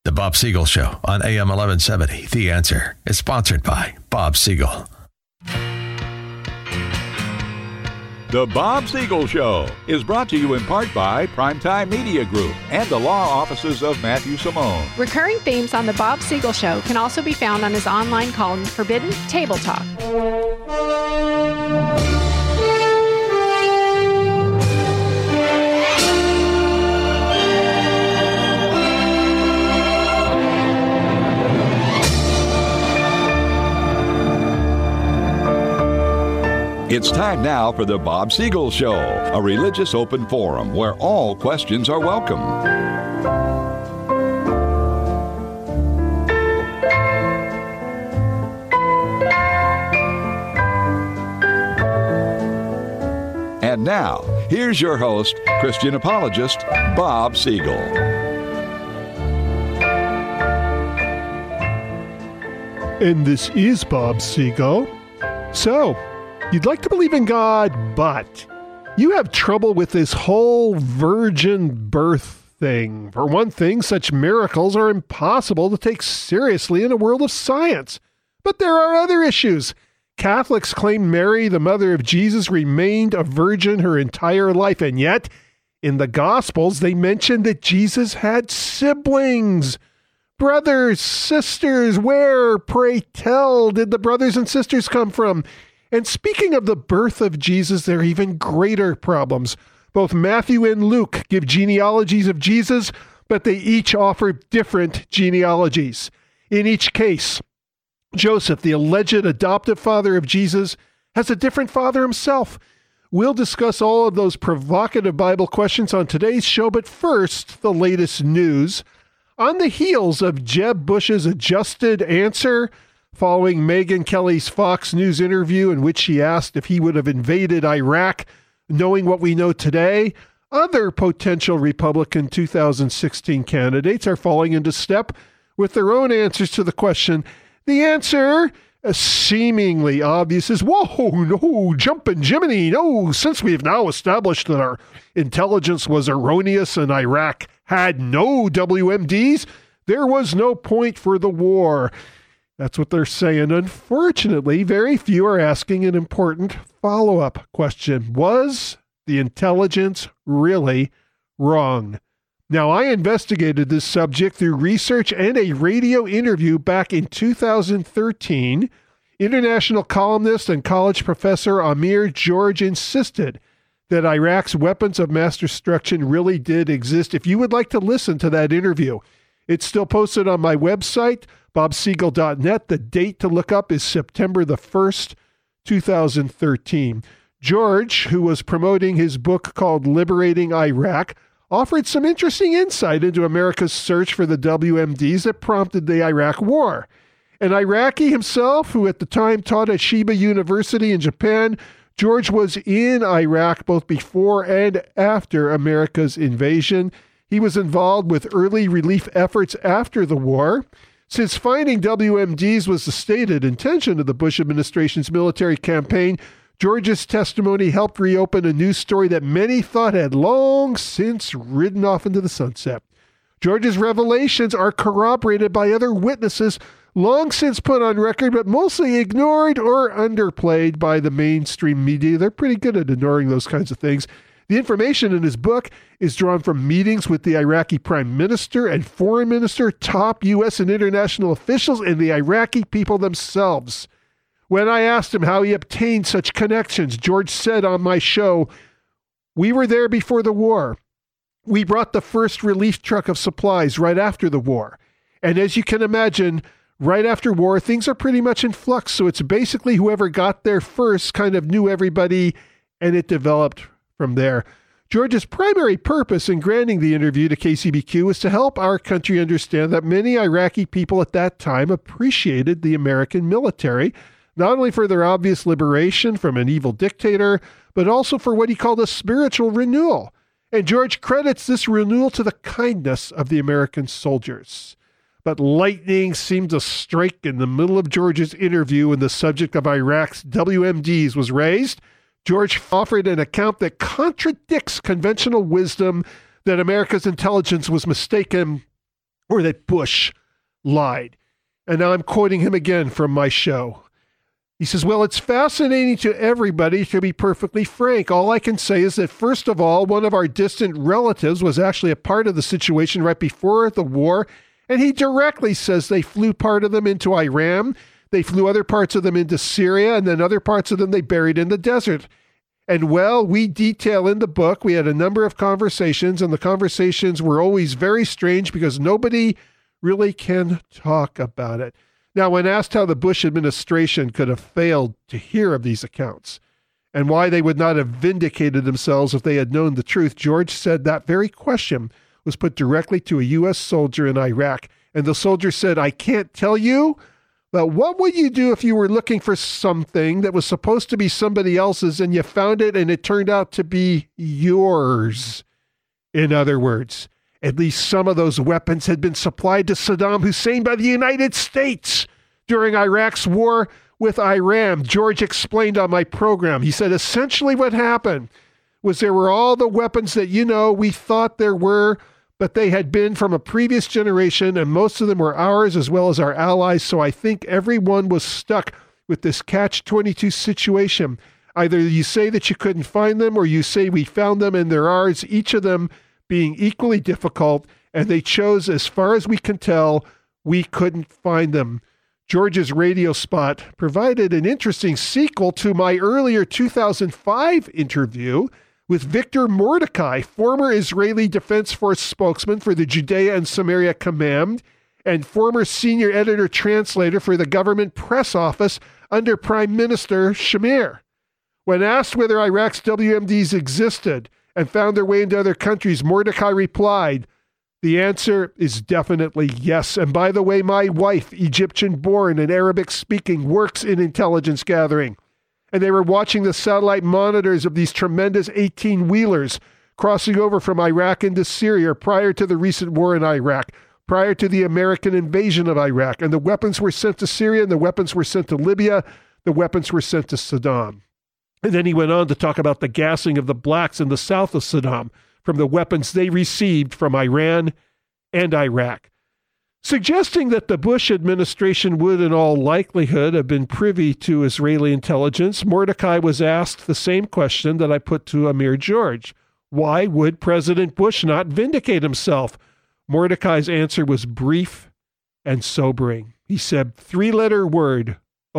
The Bob Siegel Show on AM 1170. The Answer is sponsored by Bob Siegel. The Bob Siegel Show is brought to you in part by Primetime Media Group and the law offices of Matthew Simone. Recurring themes on The Bob Siegel Show can also be found on his online column, Forbidden Table Talk. It's time now for the Bob Siegel Show, a religious open forum where all questions are welcome. And now, here's your host, Christian apologist, Bob Siegel. And this is Bob Siegel. So, you'd like to believe in God, but you have trouble with this whole virgin birth thing. For one thing, such miracles are impossible to take seriously in a world of science. But there are other issues. Catholics claim Mary, the mother of Jesus, remained a virgin her entire life, and yet, in the Gospels, they mention that Jesus had siblings. Brothers, sisters, where, pray tell, did the brothers and sisters come from? And speaking of the birth of Jesus, there are even greater problems. Both Matthew and Luke give genealogies of Jesus, but they each offer different genealogies. In each case, Joseph, the alleged adoptive father of Jesus, has a different father himself. We'll discuss all of those provocative Bible questions on today's show, but first, the latest news. On the heels of Jeb Bush's adjusted answer, following Megyn Kelly's Fox News interview in which she asked if he would have invaded Iraq, knowing what we know today, other potential Republican 2016 candidates are falling into step with their own answers to the question. The answer, seemingly obvious, is, whoa, no, jumping Jiminy, no, since we've now established that our intelligence was erroneous and Iraq had no WMDs, there was no point for the war. That's what they're saying. Unfortunately, very few are asking an important follow-up question. Was the intelligence really wrong? Now, I investigated this subject through research and a radio interview back in 2013. International columnist and college professor Amir George insisted that Iraq's weapons of mass destruction really did exist. If you would like to listen to that interview, it's still posted on my website, bobsiegel.net. The date to look up is September the 1st, 2013. George, who was promoting his book called Liberating Iraq, offered some interesting insight into America's search for the WMDs that prompted the Iraq War. An Iraqi himself, who at the time taught at Sheba University in Japan, George was in Iraq both before and after America's invasion. He was involved with early relief efforts after the war. Since finding WMDs was the stated intention of the Bush administration's military campaign, George's testimony helped reopen a news story that many thought had long since ridden off into the sunset. George's revelations are corroborated by other witnesses long since put on record, but mostly ignored or underplayed by the mainstream media. They're pretty good at ignoring those kinds of things. The information in his book is drawn from meetings with the Iraqi prime minister and foreign minister, top U.S. and international officials, and the Iraqi people themselves. When I asked him how he obtained such connections, George said on my show, "We were there before the war. We brought the first relief truck of supplies right after the war. And as you can imagine, right after war, things are pretty much in flux. So it's basically whoever got there first kind of knew everybody, and it developed from there." George's primary purpose in granting the interview to KCBQ was to help our country understand that many Iraqi people at that time appreciated the American military, not only for their obvious liberation from an evil dictator, but also for what he called a spiritual renewal. And George credits this renewal to the kindness of the American soldiers. But lightning seemed to strike in the middle of George's interview when the subject of Iraq's WMDs was raised. George offered an account that contradicts conventional wisdom that America's intelligence was mistaken or that Bush lied. And now I'm quoting him again from my show. He says, well, it's fascinating to everybody, to be perfectly frank. All I can say is that, first of all, one of our distant relatives was actually a part of the situation right before the war, and he directly says they flew part of them into Iran, they flew other parts of them into Syria, and then other parts of them they buried in the desert. And, well, we detail in the book, we had a number of conversations, and the conversations were always very strange because nobody really can talk about it. Now, when asked how the Bush administration could have failed to hear of these accounts and why they would not have vindicated themselves if they had known the truth, George said that very question was put directly to a U.S. soldier in Iraq. And the soldier said, I can't tell you, but what would you do if you were looking for something that was supposed to be somebody else's and you found it and it turned out to be yours? In other words, at least some of those weapons had been supplied to Saddam Hussein by the United States during Iraq's war with Iran. George explained on my program. He said, essentially what happened was there were all the weapons that, we thought there were, but they had been from a previous generation, and most of them were ours as well as our allies. So I think everyone was stuck with this catch-22 situation. Either you say that you couldn't find them, or you say we found them and they're ours, each of them being equally difficult, and they chose, as far as we can tell, we couldn't find them. George's radio spot provided an interesting sequel to my earlier 2005 interview with Victor Mordecai, former Israeli Defense Force spokesman for the Judea and Samaria Command and former senior editor translator for the government press office under Prime Minister Shamir. When asked whether Iraq's WMDs existed and found their way into other countries, Mordecai replied, the answer is definitely yes. And by the way, my wife, Egyptian-born and Arabic-speaking, works in intelligence gathering. And they were watching the satellite monitors of these tremendous 18-wheelers crossing over from Iraq into Syria prior to the recent war in Iraq, prior to the American invasion of Iraq. And the weapons were sent to Syria, and the weapons were sent to Libya, the weapons were sent to Saddam. And then he went on to talk about the gassing of the blacks in the south of Saddam from the weapons they received from Iran and Iraq, suggesting that the Bush administration would in all likelihood have been privy to Israeli intelligence. Mordecai was asked the same question that I put to Amir George. Why would President Bush not vindicate himself? Mordecai's answer was brief and sobering. He said, three-letter word,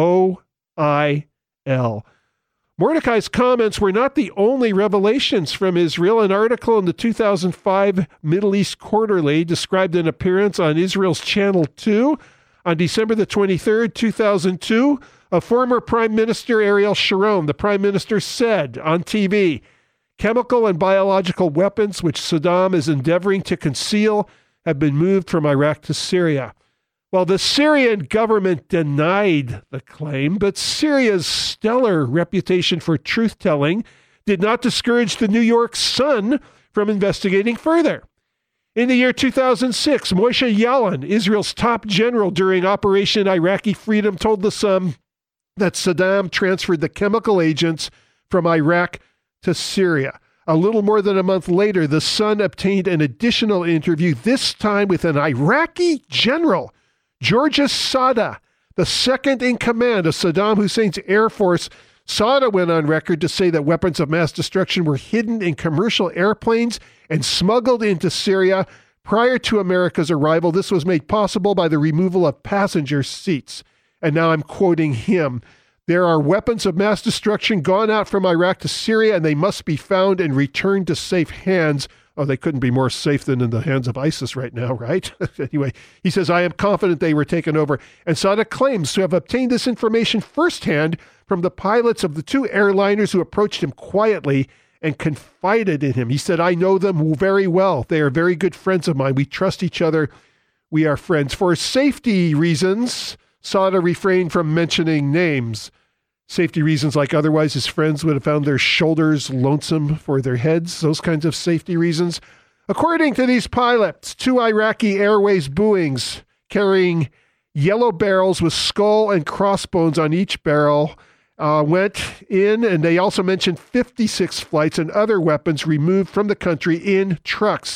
O-I-L. Mordecai's comments were not the only revelations from Israel. An article in the 2005 Middle East Quarterly described an appearance on Israel's Channel 2 on December the 23rd, 2002. Of former Prime Minister Ariel Sharon, the Prime Minister said on TV, chemical and biological weapons which Saddam is endeavoring to conceal have been moved from Iraq to Syria. Well, the Syrian government denied the claim, but Syria's stellar reputation for truth-telling did not discourage the New York Sun from investigating further. In the year 2006, Moshe Yaalon, Israel's top general during Operation Iraqi Freedom, told the Sun that Saddam transferred the chemical agents from Iraq to Syria. A little more than a month later, the Sun obtained an additional interview, this time with an Iraqi general, Georges Sada, the second in command of Saddam Hussein's Air Force. Sada went on record to say that weapons of mass destruction were hidden in commercial airplanes and smuggled into Syria prior to America's arrival. This was made possible by the removal of passenger seats. And now I'm quoting him. There are weapons of mass destruction gone out from Iraq to Syria, and they must be found and returned to safe hands. Oh, they couldn't be more safe than in the hands of ISIS right now, right? Anyway, he says, I am confident they were taken over. And Sada claims to have obtained this information firsthand from the pilots of the two airliners who approached him quietly and confided in him. He said, I know them very well. They are very good friends of mine. We trust each other. We are friends. For safety reasons, Sada refrained from mentioning names. Safety reasons, like otherwise his friends would have found their shoulders lonesome for their heads, those kinds of safety reasons. According to these pilots, two Iraqi Airways Boeings carrying yellow barrels with skull and crossbones on each barrel went in, and they also mentioned 56 flights and other weapons removed from the country in trucks.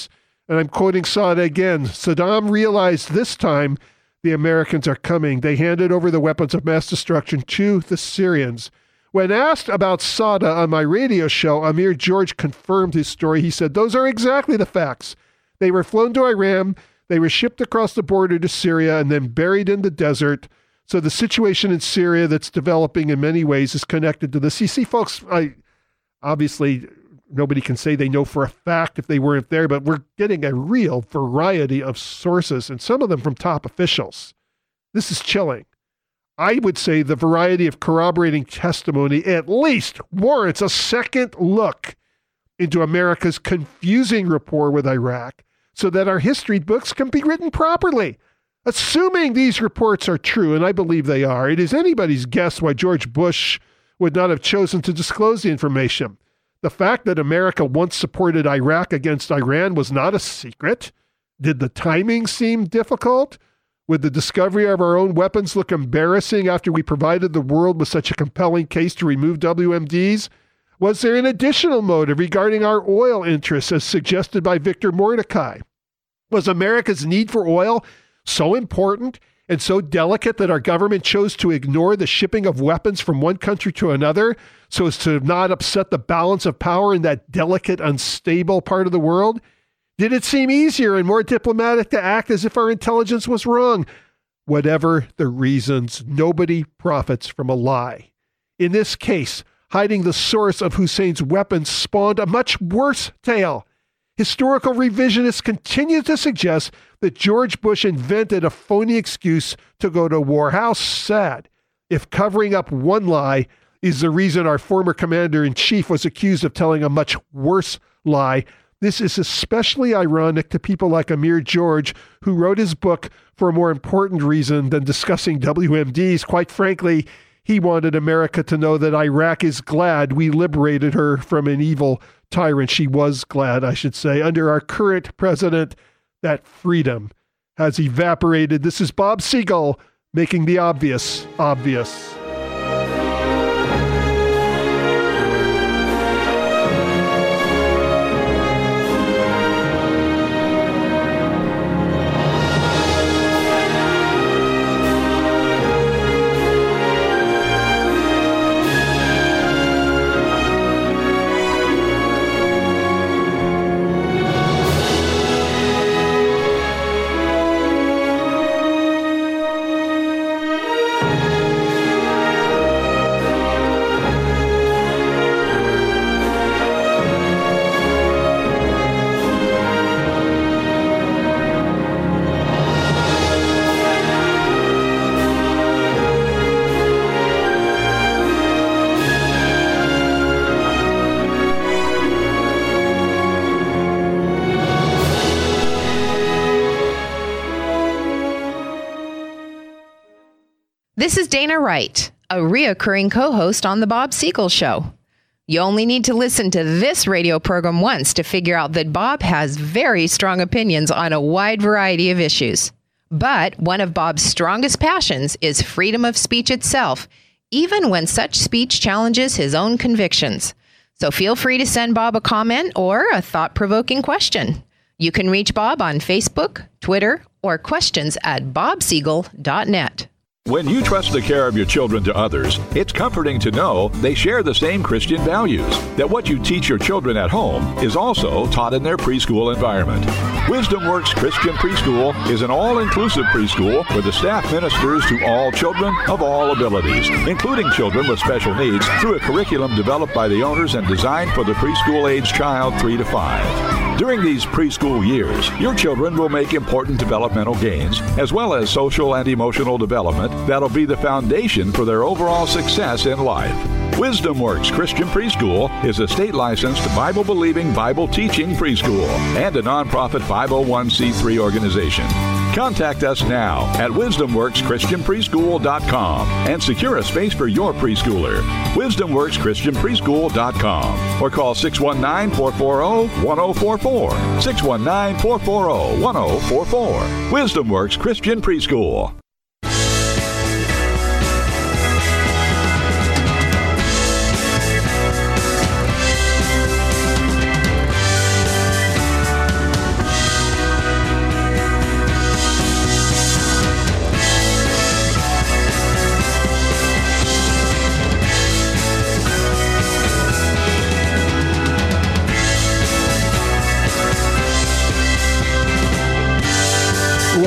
And I'm quoting Sada again. Saddam realized this time the Americans are coming. They handed over the weapons of mass destruction to the Syrians. When asked about Sada on my radio show, Amir George confirmed his story. He said, those are exactly the facts. They were flown to Iran. They were shipped across the border to Syria and then buried in the desert. So the situation in Syria that's developing in many ways is connected to this. You see, folks, obviously nobody can say they know for a fact if they weren't there, but we're getting a real variety of sources, and some of them from top officials. This is chilling. I would say the variety of corroborating testimony at least warrants a second look into America's confusing rapport with Iraq so that our history books can be written properly. Assuming these reports are true, and I believe they are, it is anybody's guess why George Bush would not have chosen to disclose the information. The fact that America once supported Iraq against Iran was not a secret. Did the timing seem difficult? Would the discovery of our own weapons look embarrassing after we provided the world with such a compelling case to remove WMDs? Was there an additional motive regarding our oil interests as suggested by Victor Mordecai? Was America's need for oil so important and so delicate that our government chose to ignore the shipping of weapons from one country to another so as to not upset the balance of power in that delicate, unstable part of the world? Did it seem easier and more diplomatic to act as if our intelligence was wrong? Whatever the reasons, nobody profits from a lie. In this case, hiding the source of Hussein's weapons spawned a much worse tale. Historical revisionists continue to suggest that George Bush invented a phony excuse to go to war. How sad. If covering up one lie is the reason our former commander-in-chief was accused of telling a much worse lie, this is especially ironic to people like Amir George, who wrote his book for a more important reason than discussing WMDs. Quite frankly, he wanted America to know that Iraq is glad we liberated her from an evil tyrant. She was glad, I should say. Under our current president, that freedom has evaporated. This is Bob Siegel making the obvious obvious. This is Dana Wright, a reoccurring co-host on The Bob Siegel Show. You only need to listen to this radio program once to figure out that Bob has very strong opinions on a wide variety of issues. But one of Bob's strongest passions is freedom of speech itself, even when such speech challenges his own convictions. So feel free to send Bob a comment or a thought-provoking question. You can reach Bob on Facebook, Twitter, or questions@bobsiegel.net. When you trust the care of your children to others, it's comforting to know they share the same Christian values, that what you teach your children at home is also taught in their preschool environment. Wisdom Works Christian Preschool is an all-inclusive preschool where the staff ministers to all children of all abilities, including children with special needs, through a curriculum developed by the owners and designed for the preschool-age child 3 to 5. During these preschool years, your children will make important developmental gains, as well as social and emotional development that'll be the foundation for their overall success in life. Wisdom Works Christian Preschool is a state-licensed, Bible-believing, Bible-teaching preschool and a nonprofit 501c3 organization. Contact us now at wisdomworkschristianpreschool.com and secure a space for your preschooler. wisdomworkschristianpreschool.com or call 619-440-1044. 619-440-1044. Wisdom Works Christian Preschool.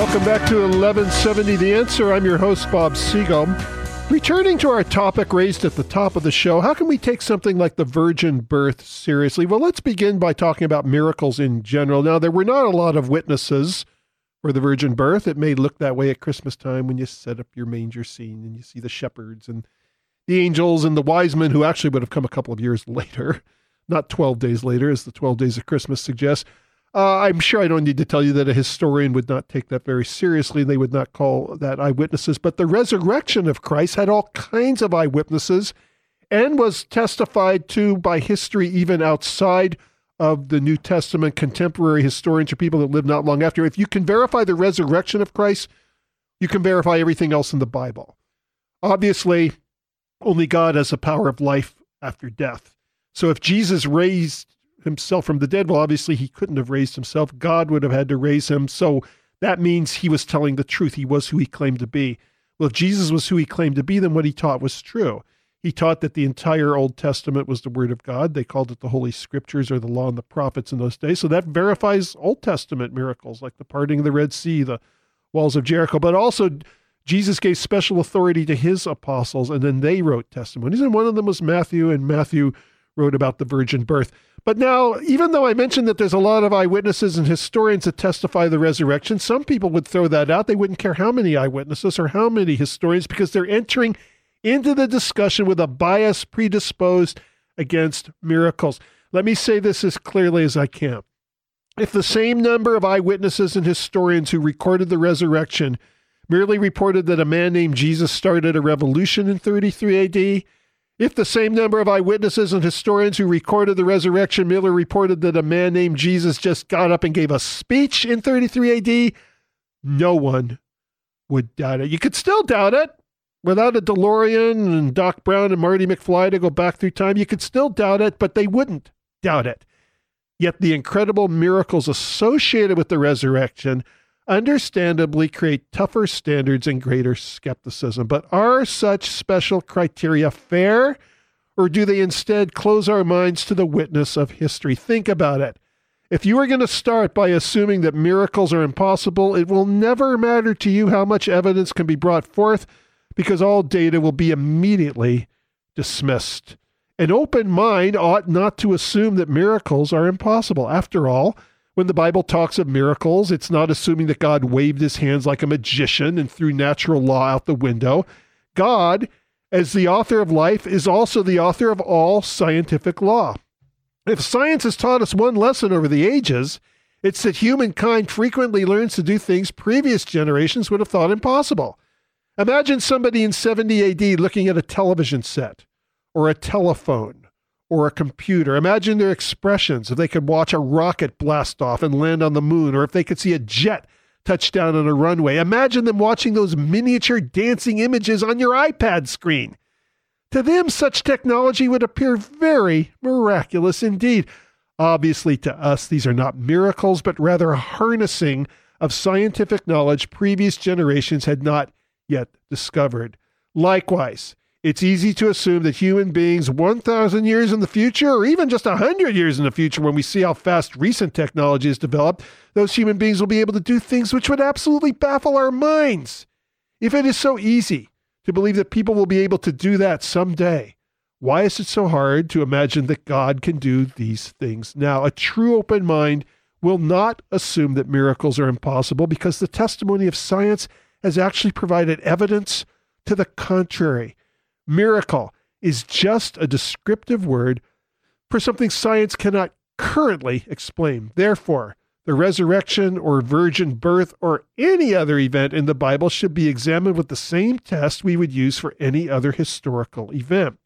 Welcome back to 1170 The Answer. I'm your host, Bob Siegel. Returning to our topic raised at the top of the show, how can we take something like the virgin birth seriously? Well, let's begin by talking about miracles in general. Now, there were not a lot of witnesses for the virgin birth. It may look that way at Christmas time when you set up your manger scene and you see the shepherds and the angels and the wise men, who actually would have come a couple of years later, not 12 days later, as the 12 days of Christmas suggests. I'm sure I don't need to tell you that a historian would not take that very seriously. They would not call that eyewitnesses. But the resurrection of Christ had all kinds of eyewitnesses and was testified to by history even outside of the New Testament. Contemporary historians or people that lived not long after. If you can verify the resurrection of Christ, you can verify everything else in the Bible. Obviously, only God has the power of life after death. So if Jesus raised himself from the dead, well, obviously he couldn't have raised himself. God would have had to raise him. So that means he was telling the truth. He was who he claimed to be. Well, if Jesus was who he claimed to be, then what he taught was true. He taught that the entire Old Testament was the Word of God. They called it the Holy Scriptures, or the Law and the Prophets in those days. So that verifies Old Testament miracles like the parting of the Red Sea, the walls of Jericho. But also, Jesus gave special authority to his apostles, and then they wrote testimonies. And one of them was Matthew, and Matthew wrote about the virgin birth. But now, even though I mentioned that there's a lot of eyewitnesses and historians that testify the resurrection, some people would throw that out. They wouldn't care how many eyewitnesses or how many historians, because they're entering into the discussion with a bias predisposed against miracles. Let me say this as clearly as I can. If the same number of eyewitnesses and historians who recorded the resurrection merely reported that a man named Jesus started a revolution in 33 AD, if the same number of eyewitnesses and historians who recorded the resurrection merely reported that a man named Jesus just got up and gave a speech in 33 AD, no one would doubt it. You could still doubt it. Without a DeLorean and Doc Brown and Marty McFly to go back through time, you could still doubt it, but they wouldn't doubt it. Yet the incredible miracles associated with the resurrection understandably create tougher standards and greater skepticism. But are such special criteria fair, or do they instead close our minds to the witness of history? Think about it. If you are going to start by assuming that miracles are impossible, it will never matter to you how much evidence can be brought forth, because all data will be immediately dismissed. An open mind ought not to assume that miracles are impossible. After all, when the Bible talks of miracles, it's not assuming that God waved his hands like a magician and threw natural law out the window. God, as the author of life, is also the author of all scientific law. If science has taught us one lesson over the ages, it's that humankind frequently learns to do things previous generations would have thought impossible. Imagine somebody in 70 AD looking at a television set, or a telephone, or a computer. Imagine their expressions if they could watch a rocket blast off and land on the moon, or if they could see a jet touch down on a runway. Imagine them watching those miniature dancing images on your iPad screen. To them, such technology would appear very miraculous indeed. Obviously, to us, these are not miracles, but rather a harnessing of scientific knowledge previous generations had not yet discovered. Likewise, it's easy to assume that human beings 1,000 years in the future, or even just 100 years in the future, when we see how fast recent technology has developed, those human beings will be able to do things which would absolutely baffle our minds. If it is so easy to believe that people will be able to do that someday, why is it so hard to imagine that God can do these things now? A true open mind will not assume that miracles are impossible, because the testimony of science has actually provided evidence to the contrary. Miracle is just a descriptive word for something science cannot currently explain. Therefore, the resurrection or virgin birth or any other event in the Bible should be examined with the same test we would use for any other historical event.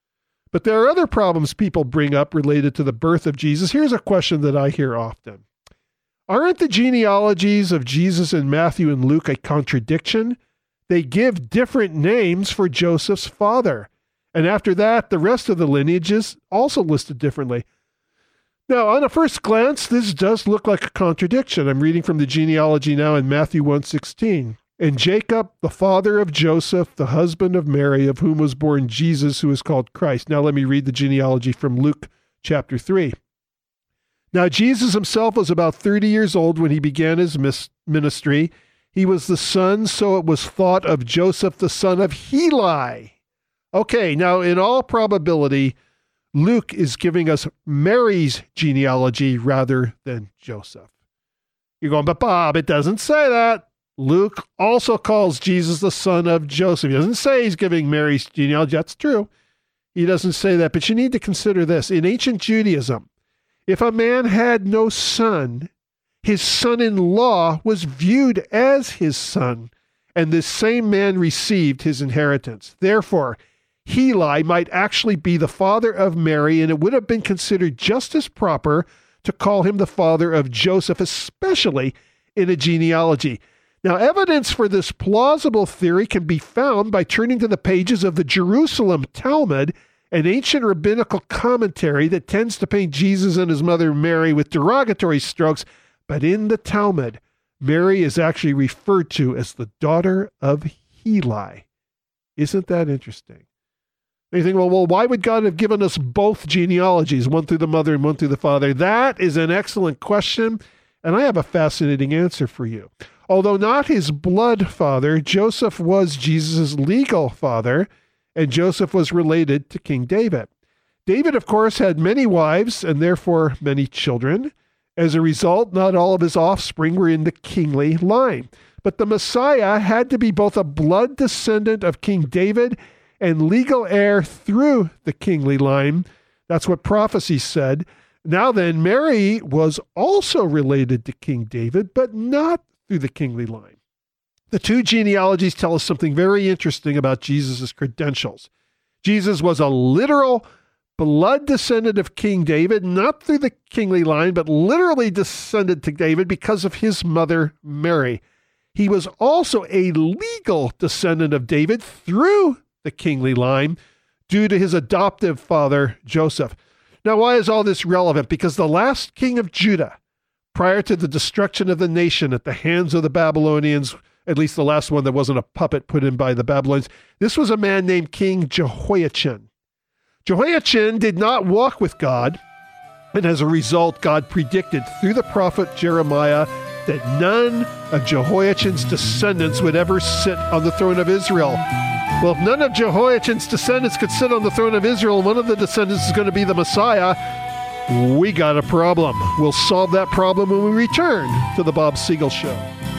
But there are other problems people bring up related to the birth of Jesus. Here's a question that I hear often. Aren't the genealogies of Jesus in Matthew and Luke a contradiction? They give different names for Joseph's father. And after that, the rest of the lineage is also listed differently. Now, on a first glance, this does look like a contradiction. I'm reading from the genealogy now in Matthew 1:16. And Jacob, the father of Joseph, the husband of Mary, of whom was born Jesus, who is called Christ. Now let me read the genealogy from Luke chapter 3. Now Jesus himself was about 30 years old when he began his ministry. He was the son, so it was thought of Joseph, the son of Heli. Okay, now in all probability, Luke is giving us Mary's genealogy rather than Joseph. You're going, but Bob, it doesn't say that. Luke also calls Jesus the son of Joseph. He doesn't say he's giving Mary's genealogy. That's true. He doesn't say that, but you need to consider this. In ancient Judaism, if a man had no son, his son-in-law was viewed as his son, and this same man received his inheritance. Therefore, Heli might actually be the father of Mary, and it would have been considered just as proper to call him the father of Joseph, especially in a genealogy. Now, evidence for this plausible theory can be found by turning to the pages of the Jerusalem Talmud, an ancient rabbinical commentary that tends to paint Jesus and his mother Mary with derogatory strokes. But in the Talmud, Mary is actually referred to as the daughter of Heli. Isn't that interesting? And you think, well, why would God have given us both genealogies, one through the mother and one through the father? That is an excellent question, and I have a fascinating answer for you. Although not his blood father, Joseph was Jesus' legal father, and Joseph was related to King David. David, of course, had many wives and therefore many children. As a result, not all of his offspring were in the kingly line. But the Messiah had to be both a blood descendant of King David and legal heir through the kingly line. That's what prophecy said. Now then, Mary was also related to King David, but not through the kingly line. The two genealogies tell us something very interesting about Jesus' credentials. Jesus was a literal blood descendant of King David, not through the kingly line, but literally descended to David because of his mother, Mary. He was also a legal descendant of David through the kingly line due to his adoptive father, Joseph. Now, why is all this relevant? Because the last king of Judah, prior to the destruction of the nation at the hands of the Babylonians, at least the last one that wasn't a puppet put in by the Babylonians, this was a man named King Jehoiachin. Jehoiachin did not walk with God, and as a result, God predicted through the prophet Jeremiah that none of Jehoiachin's descendants would ever sit on the throne of Israel. Well, if none of Jehoiachin's descendants could sit on the throne of Israel, one of the descendants is going to be the Messiah, we got a problem. We'll solve that problem when we return to the Bob Siegel Show.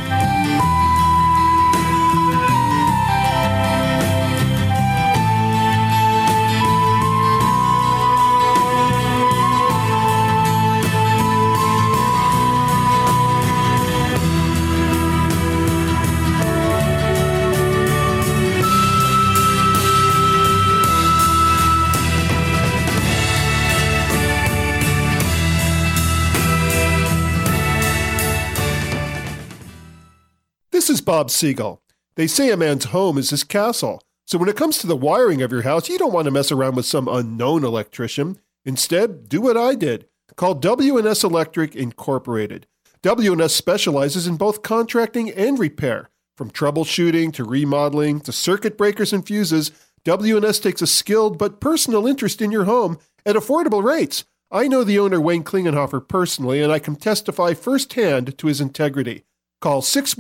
This is Bob Siegel. They say a man's home is his castle. So when it comes to the wiring of your house, you don't want to mess around with some unknown electrician. Instead, do what I did. Call W&S Electric Incorporated. W&S specializes in both contracting and repair. From troubleshooting to remodeling to circuit breakers and fuses, W&S takes a skilled but personal interest in your home at affordable rates. I know the owner, Wayne Klingenhofer, personally, and I can testify firsthand to his integrity. Call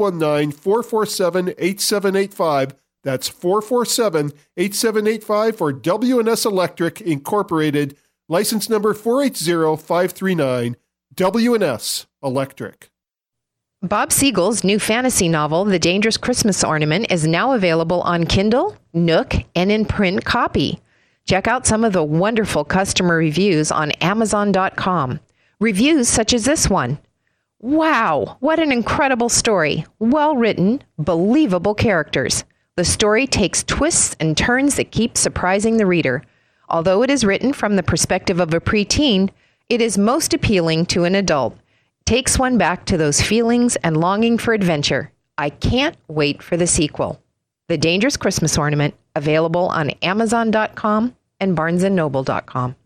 619-447-8785. That's 447-8785 for W&S Electric Incorporated. License number 480539. W&S Electric. Bob Siegel's new fantasy novel, The Dangerous Christmas Ornament, is now available on Kindle, Nook, and in print copy. Check out some of the wonderful customer reviews on Amazon.com. Reviews such as this one. Wow, what an incredible story. Well written, believable characters. The story takes twists and turns that keep surprising the reader. Although it is written from the perspective of a preteen, it is most appealing to an adult. Takes one back to those feelings and longing for adventure. I can't wait for the sequel. The Dangerous Christmas Ornament, available on Amazon.com and BarnesandNoble.com.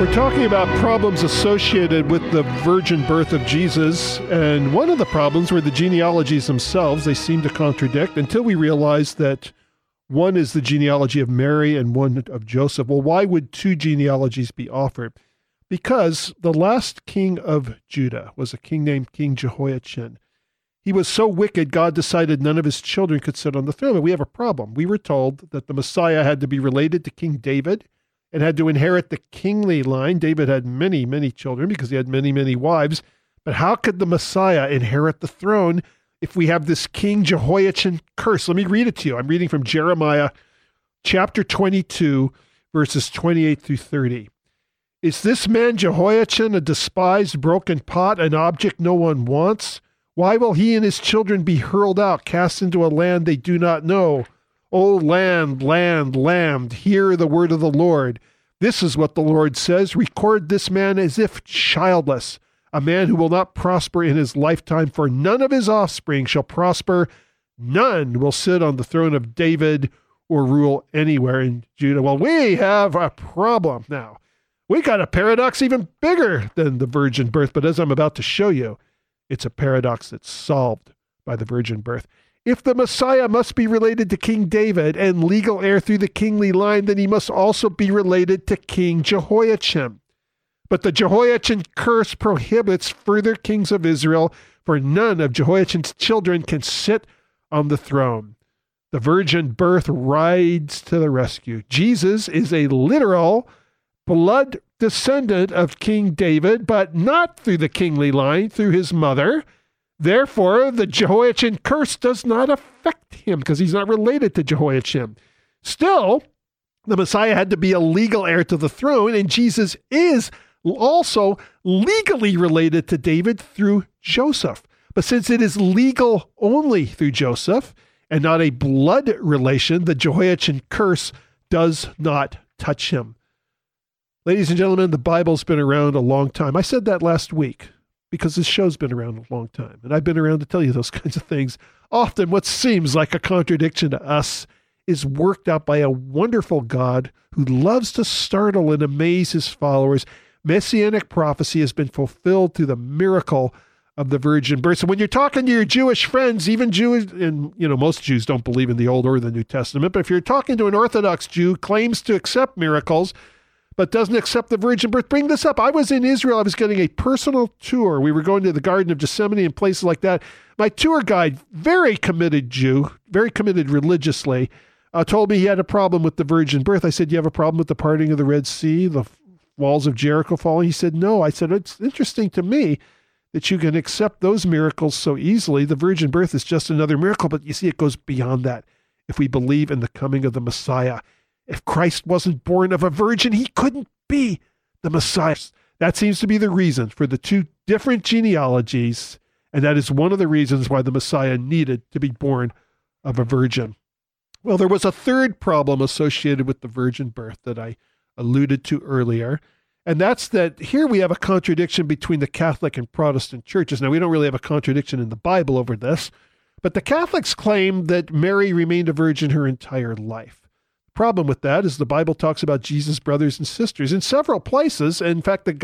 We're talking about problems associated with the virgin birth of Jesus, and one of the problems were the genealogies themselves. They seem to contradict until we realize that one is the genealogy of Mary and one of Joseph. Well, why would two genealogies be offered? Because the last king of Judah was a king named King Jehoiachin. He was so wicked, God decided none of his children could sit on the throne. And we have a problem. We were told that the Messiah had to be related to King David and had to inherit the kingly line. David had many, many children because he had many, many wives. But how could the Messiah inherit the throne if we have this King Jehoiachin curse? Let me read it to you. I'm reading from Jeremiah chapter 22, verses 28 through 30. Is this man Jehoiachin a despised broken pot, an object no one wants? Why will he and his children be hurled out, cast into a land they do not know? O land, land, land, hear the word of the Lord. This is what the Lord says. Record this man as if childless, a man who will not prosper in his lifetime, for none of his offspring shall prosper. None will sit on the throne of David or rule anywhere in Judah. Well, we have a problem now. We got a paradox even bigger than the virgin birth, but as I'm about to show you, it's a paradox that's solved by the virgin birth. If the Messiah must be related to King David and legal heir through the kingly line, then he must also be related to King Jehoiachin. But the Jehoiachin curse prohibits further kings of Israel, for none of Jehoiachin's children can sit on the throne. The virgin birth rides to the rescue. Jesus is a literal blood descendant of King David, but not through the kingly line, through his mother. Therefore, the Jehoiachin curse does not affect him because he's not related to Jehoiachin. Still, the Messiah had to be a legal heir to the throne, and Jesus is also legally related to David through Joseph. But since it is legal only through Joseph and not a blood relation, the Jehoiachin curse does not touch him. Ladies and gentlemen, the Bible's been around a long time. I said that last week because this show's been around a long time, and I've been around to tell you those kinds of things. Often what seems like a contradiction to us is worked out by a wonderful God who loves to startle and amaze his followers. Messianic prophecy has been fulfilled through the miracle of the virgin birth. So when you're talking to your Jewish friends, even Jews, and most Jews don't believe in the Old or the New Testament, but if you're talking to an Orthodox Jew who claims to accept miracles, but doesn't accept the virgin birth, bring this up. I was in Israel. I was getting a personal tour. We were going to the Garden of Gethsemane and places like that. My tour guide, very committed Jew, very committed religiously, told me he had a problem with the virgin birth. I said, "Do you have a problem with the parting of the Red Sea, the walls of Jericho falling?" He said, "No." I said, "It's interesting to me that you can accept those miracles so easily. The virgin birth is just another miracle, but you see, it goes beyond that. If we believe in the coming of the Messiah, if Christ wasn't born of a virgin, he couldn't be the Messiah." That seems to be the reason for the two different genealogies, and that is one of the reasons why the Messiah needed to be born of a virgin. Well, there was a third problem associated with the virgin birth that I alluded to earlier, and that's that here we have a contradiction between the Catholic and Protestant churches. Now, we don't really have a contradiction in the Bible over this, but the Catholics claim that Mary remained a virgin her entire life. Problem with that is the Bible talks about Jesus' brothers and sisters in several places. In fact, the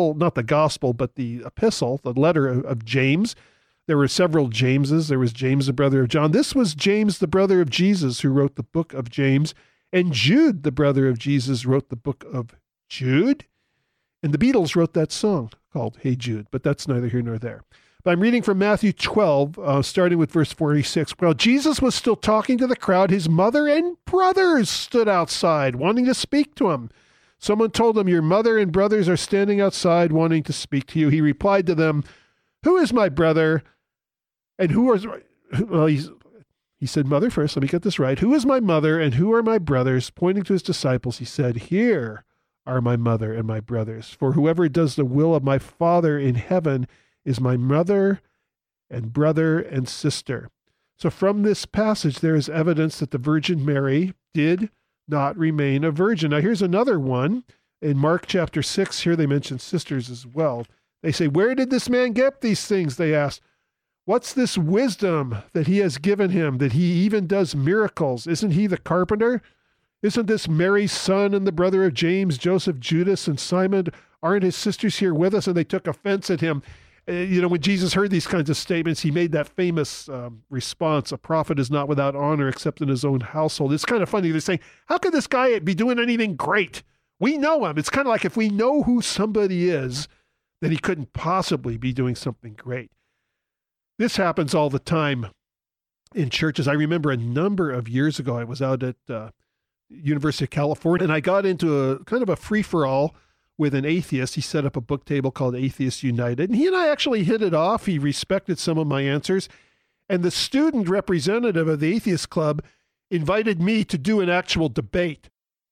epistle, the letter of James, there were several Jameses. There was James, the brother of John. This was James, the brother of Jesus, who wrote the book of James. And Jude, the brother of Jesus, wrote the book of Jude. And the Beatles wrote that song called Hey Jude, but that's neither here nor there. But I'm reading from Matthew 12, starting with verse 46. While Jesus was still talking to the crowd, his mother and brothers stood outside, wanting to speak to him. Someone told him, "Your mother and brothers are standing outside, wanting to speak to you." He replied to them, "Who is my brother? And who is..." Well, he said mother first. Let me get this right. "Who is my mother and who are my brothers?" Pointing to his disciples, he said, "Here are my mother and my brothers. For whoever does the will of my Father in heaven is my mother and brother and sister." So from this passage, there is evidence that the Virgin Mary did not remain a virgin. Now, here's another one. In Mark chapter 6, here they mention sisters as well. They say, "Where did this man get these things?" They asked. "What's this wisdom that he has given him, that he even does miracles? Isn't he the carpenter? Isn't this Mary's son and the brother of James, Joseph, Judas, and Simon? Aren't his sisters here with us? And they took offense at him. When Jesus heard these kinds of statements, he made that famous response, a prophet is not without honor except in his own household. It's kind of funny. They're saying, how could this guy be doing anything great? We know him. It's kind of like if we know who somebody is, then he couldn't possibly be doing something great. This happens all the time in churches. I remember a number of years ago, I was out at University of California, and I got into a kind of a free-for-all with an atheist. He set up a book table called Atheists United, and he and I actually hit it off. He respected some of my answers, and the student representative of the Atheist Club invited me to do an actual debate.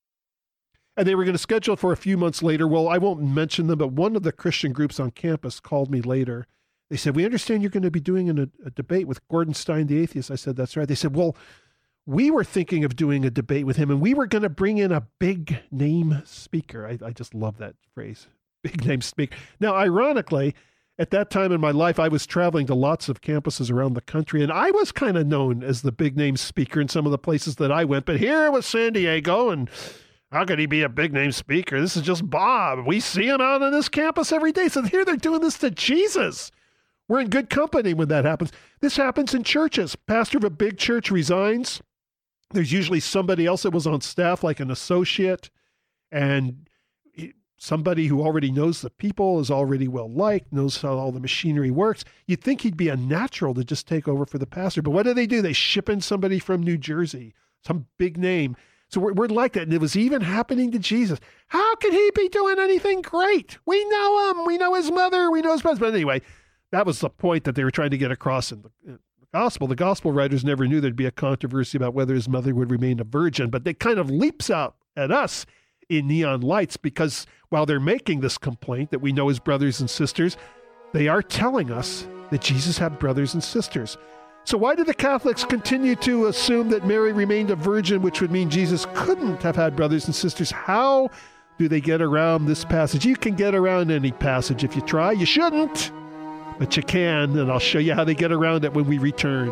And they were going to schedule it for a few months later. Well, I won't mention them, but one of the Christian groups on campus called me later. They said, we understand you're going to be doing a debate with Gordon Stein, the atheist. I said, that's right. They said, well, we were thinking of doing a debate with him, and we were going to bring in a big name speaker. I just love that phrase, big name speaker. Now, ironically, at that time in my life, I was traveling to lots of campuses around the country, and I was kind of known as the big name speaker in some of the places that I went. But here was San Diego, and how could he be a big name speaker? This is just Bob. We see him out on this campus every day. So here they're doing this to Jesus. We're in good company when that happens. This happens in churches. Pastor of a big church resigns. There's usually somebody else that was on staff, like an associate, and somebody who already knows the people, is already well-liked, knows how all the machinery works. You'd think he'd be a natural to just take over for the pastor. But what do? They ship in somebody from New Jersey, some big name. So we're like that. And it was even happening to Jesus. How could he be doing anything great? We know him. We know his mother. We know his husband. But anyway, that was the point that they were trying to get across in the gospel. The gospel writers never knew there'd be a controversy about whether his mother would remain a virgin, but it kind of leaps out at us in neon lights because while they're making this complaint that we know his brothers and sisters, they are telling us that Jesus had brothers and sisters. So why do the Catholics continue to assume that Mary remained a virgin, which would mean Jesus couldn't have had brothers and sisters? How do they get around this passage? You can get around any passage if you try. You shouldn't, but you can, and I'll show you how they get around it when we return.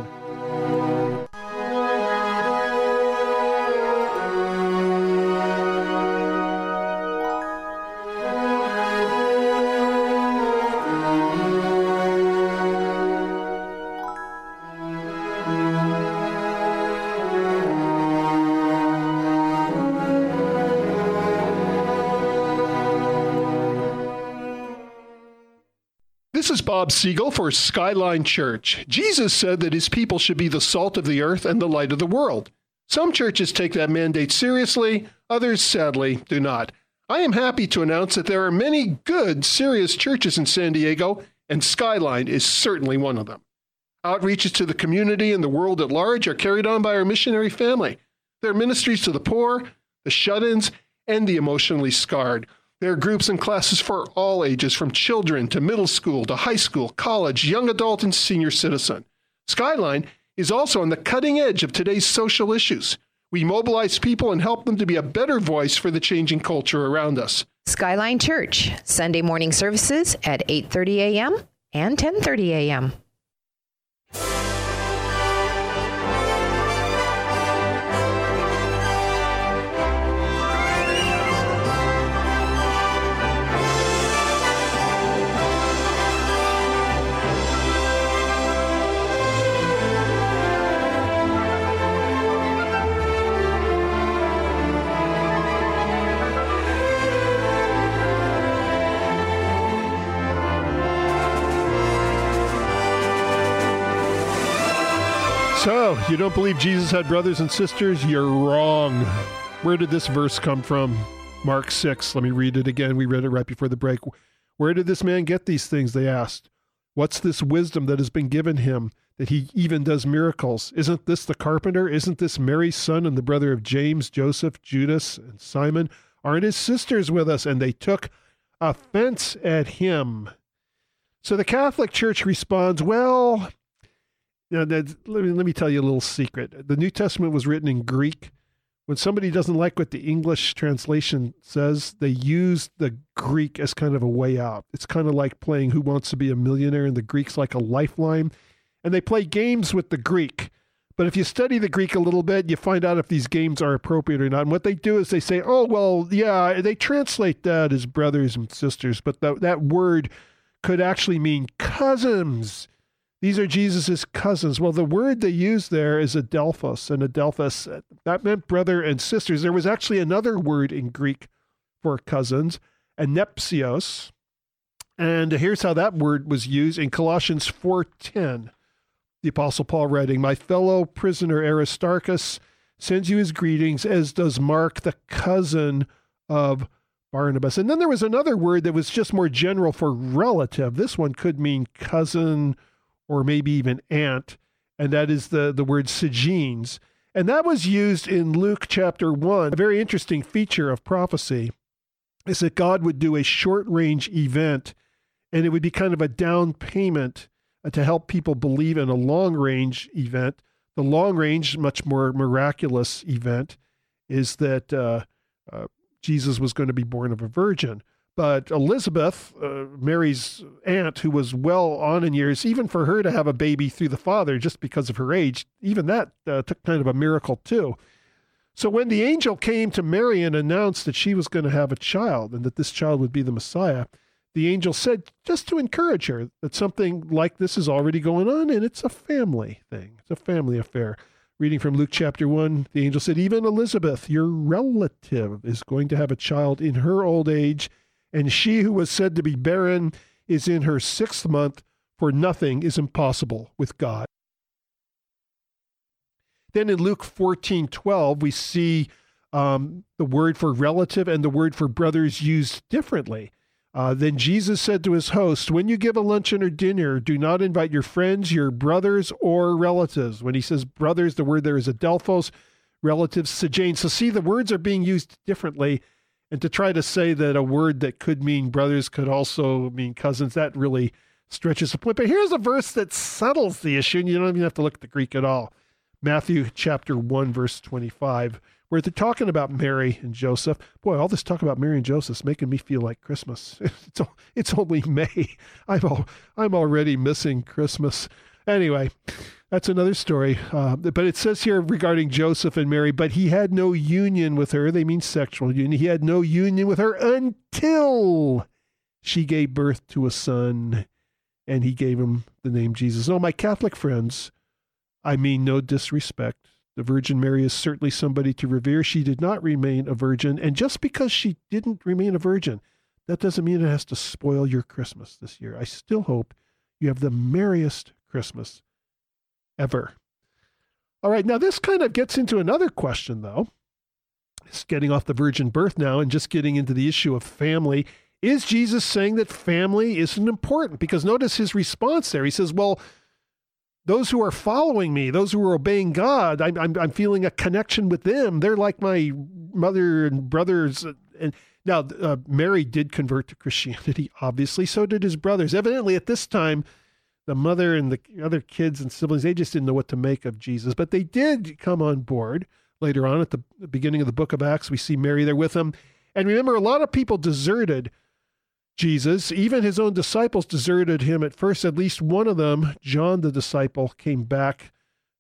This is Bob Siegel for Skyline Church. Jesus said that his people should be the salt of the earth and the light of the world. Some churches take that mandate seriously, others, sadly, do not. I am happy to announce that there are many good, serious churches in San Diego, and Skyline is certainly one of them. Outreaches to the community and the world at large are carried on by our missionary family. There are ministries to the poor, the shut-ins, and the emotionally scarred. There are groups and classes for all ages, from children to middle school to high school, college, young adult, and senior citizen. Skyline is also on the cutting edge of today's social issues. We mobilize people and help them to be a better voice for the changing culture around us. Skyline Church, Sunday morning services at 8:30 a.m. and 10:30 a.m. So, you don't believe Jesus had brothers and sisters? You're wrong. Where did this verse come from? Mark 6. Let me read it again. We read it right before the break. Where did this man get these things? They asked. What's this wisdom that has been given him that he even does miracles? Isn't this the carpenter? Isn't this Mary's son and the brother of James, Joseph, Judas, and Simon? Aren't his sisters with us? And they took offense at him. So the Catholic Church responds, well, let me tell you a little secret. The New Testament was written in Greek. When somebody doesn't like what the English translation says, they use the Greek as kind of a way out. It's kind of like playing Who Wants to Be a Millionaire, and the Greek's like a lifeline. And they play games with the Greek. But if you study the Greek a little bit, you find out if these games are appropriate or not. And what they do is they say, oh, well, yeah, they translate that as brothers and sisters, but that word could actually mean cousins. These are Jesus's cousins. Well, the word they use there is adelphos, and adelphos, that meant brother and sisters. There was actually another word in Greek for cousins, anepsios. And here's how that word was used in Colossians 4:10. The Apostle Paul writing, my fellow prisoner Aristarchus sends you his greetings, as does Mark, the cousin of Barnabas. And then there was another word that was just more general for relative. This one could mean cousin or maybe even aunt, and that is the word sigenes. And that was used in Luke chapter 1. A very interesting feature of prophecy is that God would do a short-range event, and it would be kind of a down payment to help people believe in a long-range event. The long-range, much more miraculous event is that Jesus was going to be born of a virgin. But Elizabeth, Mary's aunt, who was well on in years, even for her to have a baby through the father just because of her age, even that took kind of a miracle too. So when the angel came to Mary and announced that she was going to have a child and that this child would be the Messiah, the angel said, just to encourage her, that something like this is already going on, and it's a family thing. It's a family affair. Reading from Luke chapter 1, the angel said, even Elizabeth, your relative, is going to have a child in her old age, and she who was said to be barren is in her 6th month, for nothing is impossible with God. Then in Luke 14:12, we see the word for relative and the word for brothers used differently. Then Jesus said to his host, when you give a luncheon or dinner, do not invite your friends, your brothers, or relatives. When he says brothers, the word there is adelphos, relatives, sigenes. So see, the words are being used differently. And to try to say that a word that could mean brothers could also mean cousins, that really stretches the point. But here's a verse that settles the issue, and you don't even have to look at the Greek at all. Matthew chapter 1, verse 25. Where they're talking about Mary and Joseph. Boy, all this talk about Mary and Joseph is making me feel like Christmas. It's only May. I'm already missing Christmas. Anyway, that's another story. But it says here regarding Joseph and Mary, but he had no union with her. They mean sexual union. He had no union with her until she gave birth to a son, and he gave him the name Jesus. Oh, my Catholic friends, I mean no disrespect. The Virgin Mary is certainly somebody to revere. She did not remain a virgin. And just because she didn't remain a virgin, that doesn't mean it has to spoil your Christmas this year. I still hope you have the merriest Christmas ever. All right, now this kind of gets into another question, though. It's getting off the virgin birth now and just getting into the issue of family. Is Jesus saying that family isn't important? Because notice his response there. He says, well, those who are following me, those who are obeying God, I'm feeling a connection with them. They're like my mother and brothers. And now Mary did convert to Christianity, obviously. So did his brothers. Evidently, at this time, the mother and the other kids and siblings, they just didn't know what to make of Jesus. But they did come on board later on at the beginning of the book of Acts. We see Mary there with them. And remember, a lot of people deserted Jesus. Even his own disciples deserted him at first. At least one of them, John the disciple, came back.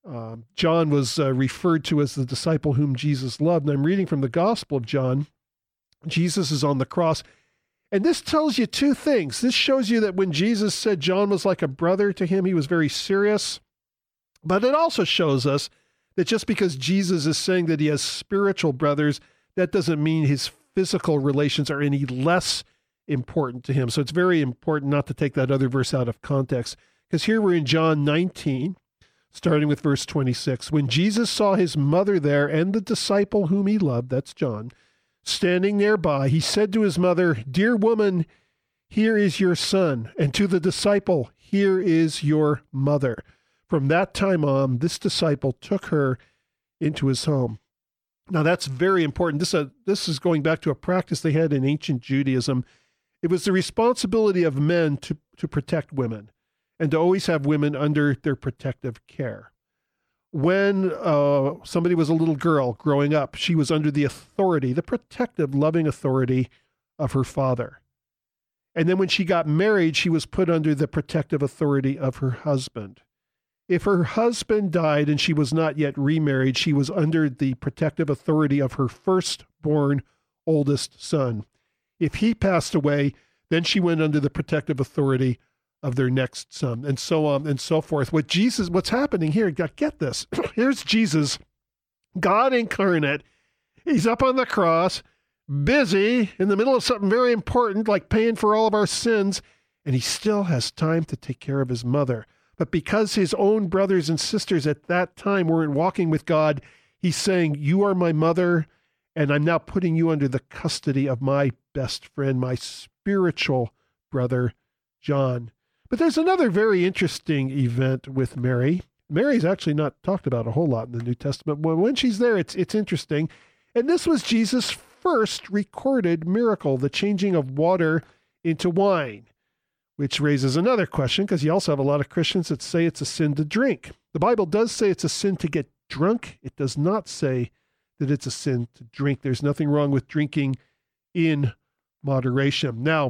John was referred to as the disciple whom Jesus loved. And I'm reading from the Gospel of John. Jesus is on the cross. And this tells you two things. This shows you that when Jesus said John was like a brother to him, he was very serious. But it also shows us that just because Jesus is saying that he has spiritual brothers, that doesn't mean his physical relations are any less important to him. So it's very important not to take that other verse out of context, because here we're in John 19, starting with verse 26. When Jesus saw his mother there and the disciple whom he loved, that's John, standing nearby, he said to his mother, dear woman, here is your son. And to the disciple, here is your mother. From that time on, this disciple took her into his home. Now that's very important. This is going back to a practice they had in ancient Judaism. It was the responsibility of men to protect women and to always have women under their protective care. When somebody was a little girl growing up, she was under the authority, the protective, loving authority of her father. And then when she got married, she was put under the protective authority of her husband. If her husband died and she was not yet remarried, she was under the protective authority of her firstborn oldest son. If he passed away, then she went under the protective authority of their next son, and so on and so forth. What's happening here, get this. Here's Jesus, God incarnate. He's up on the cross, busy in the middle of something very important, like paying for all of our sins, and he still has time to take care of his mother. But because his own brothers and sisters at that time weren't walking with God, he's saying, you are my mother, and I'm now putting you under the custody of my best friend, my spiritual brother, John. But there's another very interesting event with Mary. Mary's actually not talked about a whole lot in the New Testament. When she's there, it's interesting. And this was Jesus' first recorded miracle, the changing of water into wine, which raises another question, because you also have a lot of Christians that say it's a sin to drink. The Bible does say it's a sin to get drunk. It does not say that it's a sin to drink. There's nothing wrong with drinking in moderation. Now,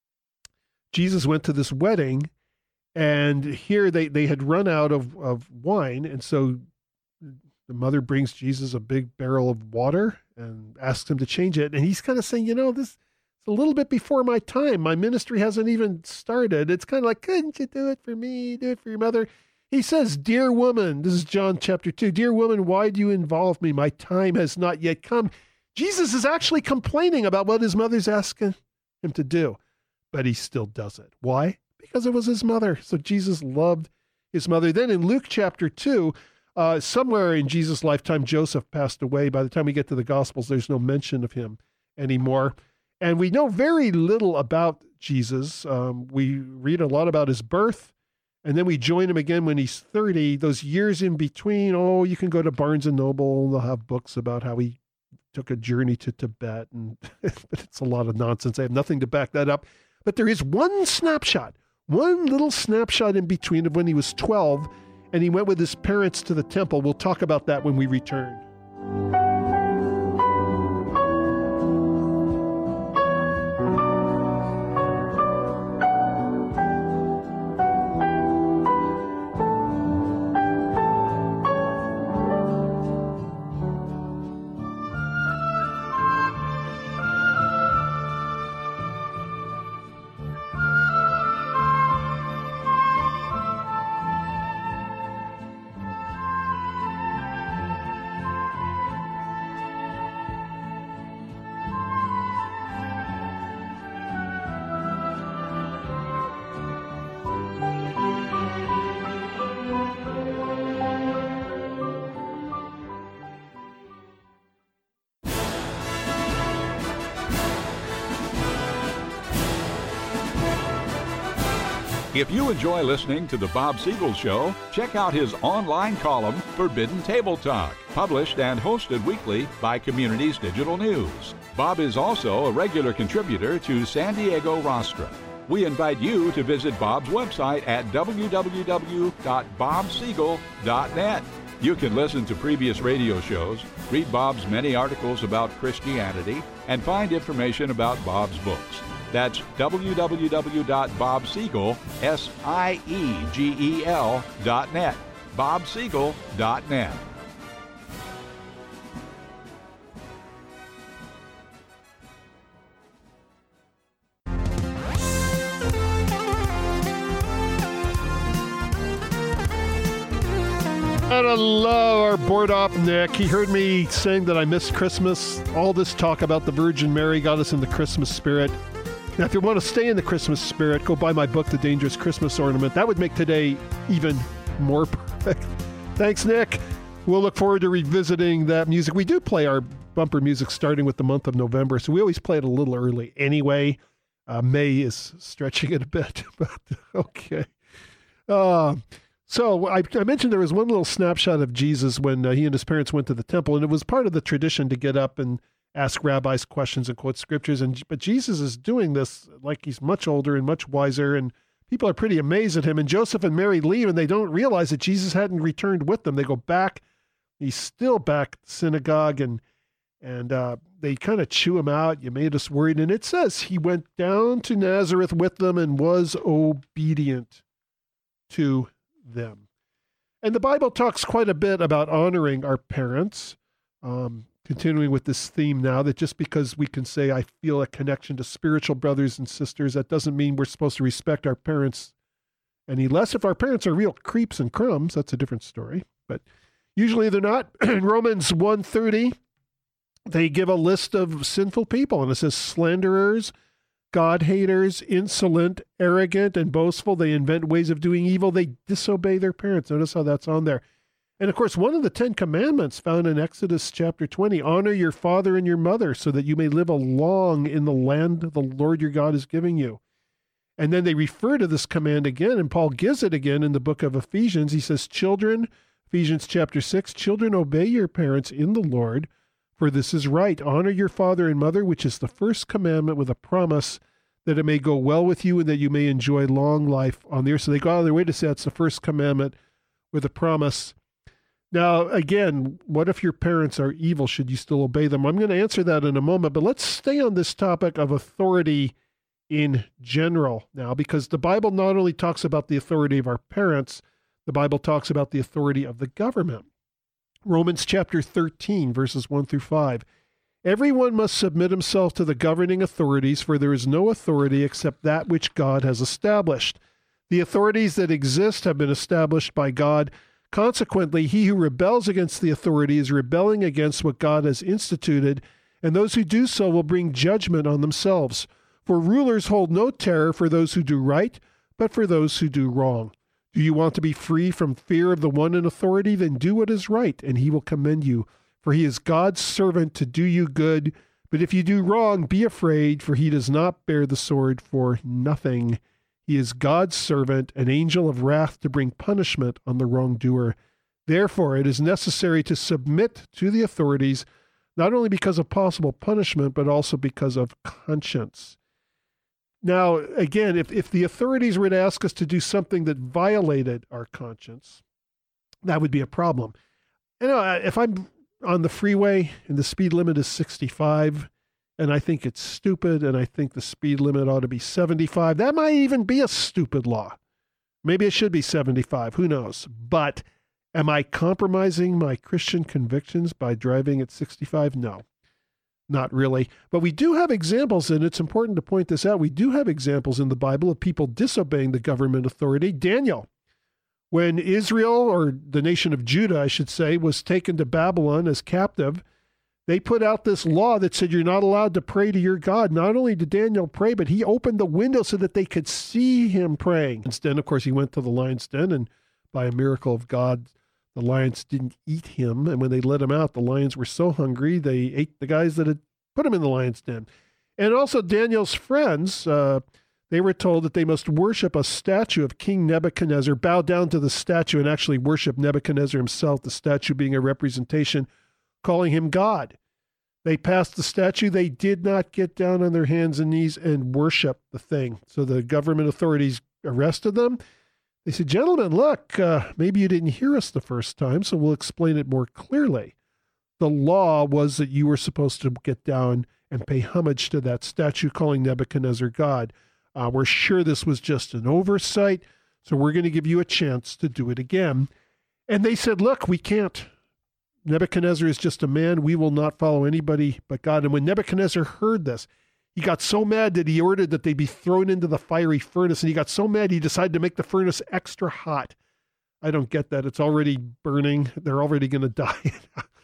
Jesus went to this wedding, and here they had run out of wine, and so the mother brings Jesus a big barrel of water and asks him to change it, and he's kind of saying, this is a little bit before my time. My ministry hasn't even started. It's kind of like, couldn't you do it for me? Do it for your mother? He says, dear woman, this is John chapter 2, dear woman, why do you involve me? My time has not yet come. Jesus is actually complaining about what his mother's asking him to do, but he still does it. Why? Because it was his mother. So Jesus loved his mother. Then in Luke chapter 2, somewhere in Jesus' lifetime, Joseph passed away. By the time we get to the Gospels, there's no mention of him anymore. And we know very little about Jesus. We read a lot about his birth, and then we join him again when he's 30. Those years in between, you can go to Barnes & Noble. They'll have books about how he took a journey to Tibet, and it's a lot of nonsense. I have nothing to back that up. But there is one little snapshot in between of when he was 12, and he went with his parents to the temple. We'll talk about that when we return. If you enjoy listening to The Bob Siegel Show, check out his online column, Forbidden Table Talk, published and hosted weekly by Communities Digital News. Bob is also a regular contributor to San Diego Rostra. We invite you to visit Bob's website at www.bobsiegel.net. You can listen to previous radio shows, read Bob's many articles about Christianity, and find information about Bob's books. That's www.bobsiegel.net. bobsiegel.net. I love our board op Nick. He heard me saying that I missed Christmas. All this talk about the Virgin Mary got us in the Christmas spirit. Now, if you want to stay in the Christmas spirit, go buy my book, The Dangerous Christmas Ornament. That would make today even more perfect. Thanks, Nick. We'll look forward to revisiting that music. We do play our bumper music starting with the month of November, so we always play it a little early anyway. May is stretching it a bit, but okay. So I mentioned there was one little snapshot of Jesus when he and his parents went to the temple, and it was part of the tradition to get up and ask rabbis questions and quote scriptures. But Jesus is doing this like he's much older and much wiser, and people are pretty amazed at him. And Joseph and Mary leave, and they don't realize that Jesus hadn't returned with them. They go back. He's still back at the synagogue, and they kind of chew him out. You made us worried. And it says he went down to Nazareth with them and was obedient to them. And the Bible talks quite a bit about honoring our parents. Continuing with this theme now, that just because we can say, I feel a connection to spiritual brothers and sisters, that doesn't mean we're supposed to respect our parents any less. If our parents are real creeps and crumbs, that's a different story. But usually they're not. In Romans 1:30, they give a list of sinful people, and it says slanderers, God-haters, insolent, arrogant, and boastful. They invent ways of doing evil. They disobey their parents. Notice how that's on there. And of course, one of the 10 commandments found in Exodus chapter 20, honor your father and your mother so that you may live long in the land the Lord your God is giving you. And then they refer to this command again, and Paul gives it again in the book of Ephesians. He says, children, Ephesians chapter 6, children, obey your parents in the Lord, for this is right. Honor your father and mother, which is the first commandment with a promise that it may go well with you and that you may enjoy long life on the earth. So they go out of their way to say that's the first commandment with a promise. Now, again, what if your parents are evil? Should you still obey them? I'm going to answer that in a moment, but let's stay on this topic of authority in general now, because the Bible not only talks about the authority of our parents, the Bible talks about the authority of the government. Romans chapter 13, verses 1 through 5. Everyone must submit himself to the governing authorities, for there is no authority except that which God has established. The authorities that exist have been established by God. Consequently, he who rebels against the authority is rebelling against what God has instituted, and those who do so will bring judgment on themselves. For rulers hold no terror for those who do right, but for those who do wrong. Do you want to be free from fear of the one in authority? Then do what is right, and he will commend you. For he is God's servant to do you good. But if you do wrong, be afraid, for he does not bear the sword for nothing. He is God's servant, an angel of wrath to bring punishment on the wrongdoer. Therefore, it is necessary to submit to the authorities, not only because of possible punishment, but also because of conscience. Now, again, if the authorities were to ask us to do something that violated our conscience, that would be a problem. You know, if I'm on the freeway and the speed limit is 65, and I think it's stupid, and I think the speed limit ought to be 75, that might even be a stupid law. Maybe it should be 75, who knows? But am I compromising my Christian convictions by driving at 65? No. Not really. But we do have examples, and it's important to point this out. We do have examples in the Bible of people disobeying the government authority. Daniel, when Israel, or the nation of Judah, I should say, was taken to Babylon as captive, they put out this law that said you're not allowed to pray to your God. Not only did Daniel pray, but he opened the window so that they could see him praying. Instead, of course, he went to the lion's den, and by a miracle of God, the lions didn't eat him. And when they let him out, the lions were so hungry, they ate the guys that had put him in the lion's den. And also Daniel's friends, they were told that they must worship a statue of King Nebuchadnezzar, bow down to the statue and actually worship Nebuchadnezzar himself, the statue being a representation, calling him God. They passed the statue. They did not get down on their hands and knees and worship the thing. So the government authorities arrested them. They said, gentlemen, look, maybe you didn't hear us the first time, so we'll explain it more clearly. The law was that you were supposed to get down and pay homage to that statue calling Nebuchadnezzar God. We're sure this was just an oversight, so we're going to give you a chance to do it again. And they said, look, we can't. Nebuchadnezzar is just a man. We will not follow anybody but God. And when Nebuchadnezzar heard this, he got so mad that he ordered that they be thrown into the fiery furnace. And he got so mad, he decided to make the furnace extra hot. I don't get that. It's already burning. They're already going to die.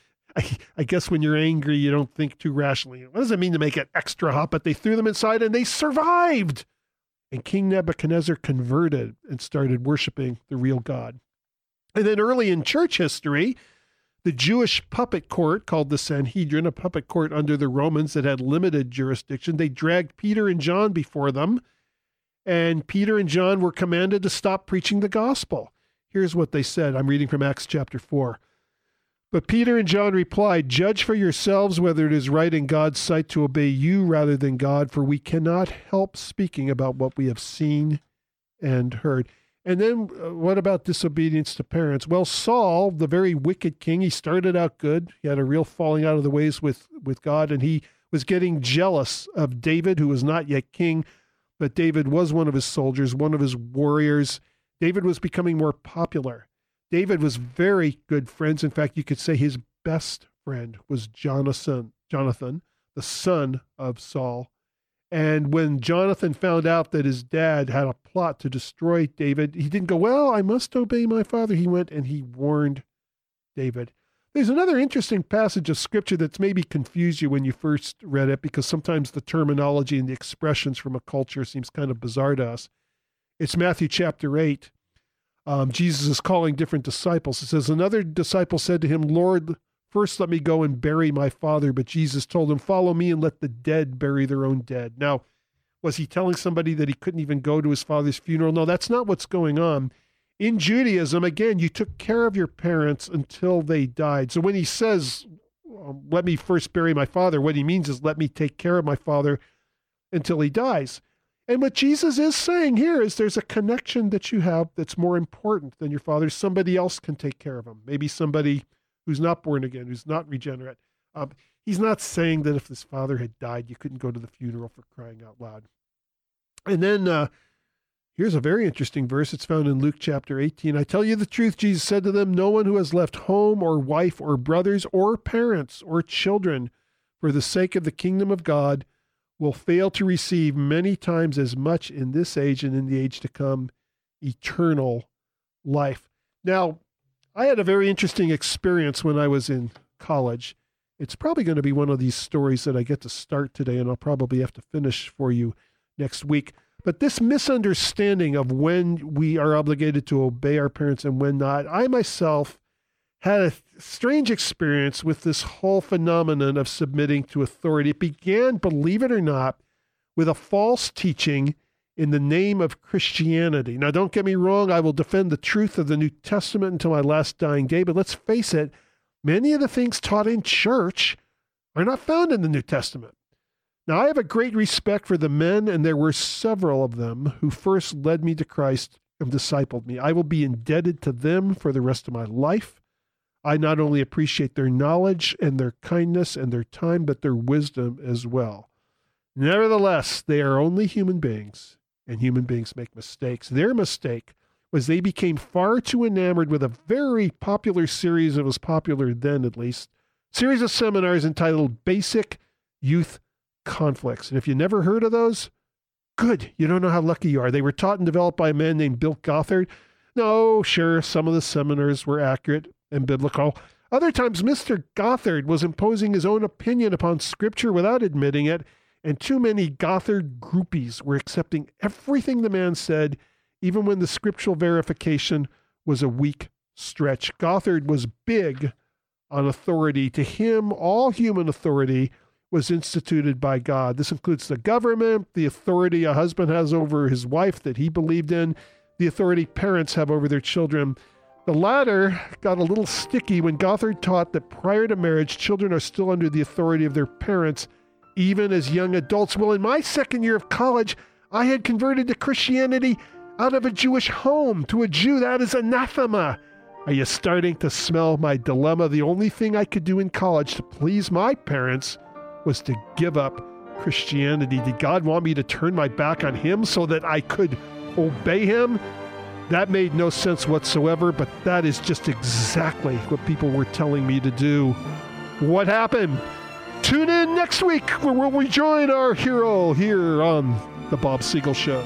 I guess when you're angry, you don't think too rationally. What does it mean to make it extra hot? But they threw them inside and they survived. And King Nebuchadnezzar converted and started worshiping the real God. And then early in church history, the Jewish puppet court called the Sanhedrin, a puppet court under the Romans that had limited jurisdiction, they dragged Peter and John before them, and Peter and John were commanded to stop preaching the gospel. Here's what they said. I'm reading from Acts chapter 4. But Peter and John replied, "Judge for yourselves whether it is right in God's sight to obey you rather than God, for we cannot help speaking about what we have seen and heard." And then what about disobedience to parents? Well, Saul, the very wicked king, he started out good. He had a real falling out of the ways with God, and he was getting jealous of David, who was not yet king, but David was one of his soldiers, one of his warriors. David was becoming more popular. David was very good friends. In fact, you could say his best friend was Jonathan, the son of Saul. And when Jonathan found out that his dad had a plot to destroy David, he didn't go, well, I must obey my father. He went and he warned David. There's another interesting passage of scripture that's maybe confused you when you first read it, because sometimes the terminology and the expressions from a culture seems kind of bizarre to us. It's Matthew chapter 8. Jesus is calling different disciples. It says, another disciple said to him, Lord, first let me go and bury my father. But Jesus told him, follow me and let the dead bury their own dead. Now, was he telling somebody that he couldn't even go to his father's funeral? No, that's not what's going on. In Judaism, again, you took care of your parents until they died. So when he says, let me first bury my father, what he means is let me take care of my father until he dies. And what Jesus is saying here is there's a connection that you have that's more important than your father. Somebody else can take care of him. Maybe somebody who's not born again, who's not regenerate. He's not saying that if his father had died, you couldn't go to the funeral, for crying out loud. And then here's a very interesting verse. It's found in Luke chapter 18. I tell you the truth, Jesus said to them, no one who has left home or wife or brothers or parents or children for the sake of the kingdom of God will fail to receive many times as much in this age and in the age to come, eternal life. Now, I had a very interesting experience when I was in college. It's probably going to be one of these stories that I get to start today, and I'll probably have to finish for you next week. But this misunderstanding of when we are obligated to obey our parents and when not, I myself had a strange experience with this whole phenomenon of submitting to authority. It began, believe it or not, with a false teaching in the name of Christianity. Now, don't get me wrong, I will defend the truth of the New Testament until my last dying day, but let's face it, many of the things taught in church are not found in the New Testament. Now, I have a great respect for the men, and there were several of them who first led me to Christ and discipled me. I will be indebted to them for the rest of my life. I not only appreciate their knowledge and their kindness and their time, but their wisdom as well. Nevertheless, they are only human beings, and human beings make mistakes. Their mistake was they became far too enamored with a very popular series, it was popular then at least, series of seminars entitled Basic Youth Conflicts. And if you never heard of those, good, you don't know how lucky you are. They were taught and developed by a man named Bill Gothard. No, sure, some of the seminars were accurate and biblical. Other times, Mr. Gothard was imposing his own opinion upon Scripture without admitting it, and too many Gothard groupies were accepting everything the man said, even when the scriptural verification was a weak stretch. Gothard was big on authority. To him, all human authority was instituted by God. This includes the government, the authority a husband has over his wife that he believed in, the authority parents have over their children. The latter got a little sticky when Gothard taught that prior to marriage, children are still under the authority of their parents, even as young adults. Well, in my second year of college, I had converted to Christianity out of a Jewish home. To a Jew, that is anathema. Are you starting to smell my dilemma? The only thing I could do in college to please my parents was to give up Christianity. Did God want me to turn my back on him so that I could obey him? That made no sense whatsoever, but that is just exactly what people were telling me to do. What happened? Tune in next week where we'll rejoin our hero here on The Bob Siegel Show.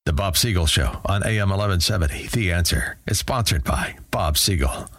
The Bob Siegel Show on AM 1170. The Answer is sponsored by Bob Siegel.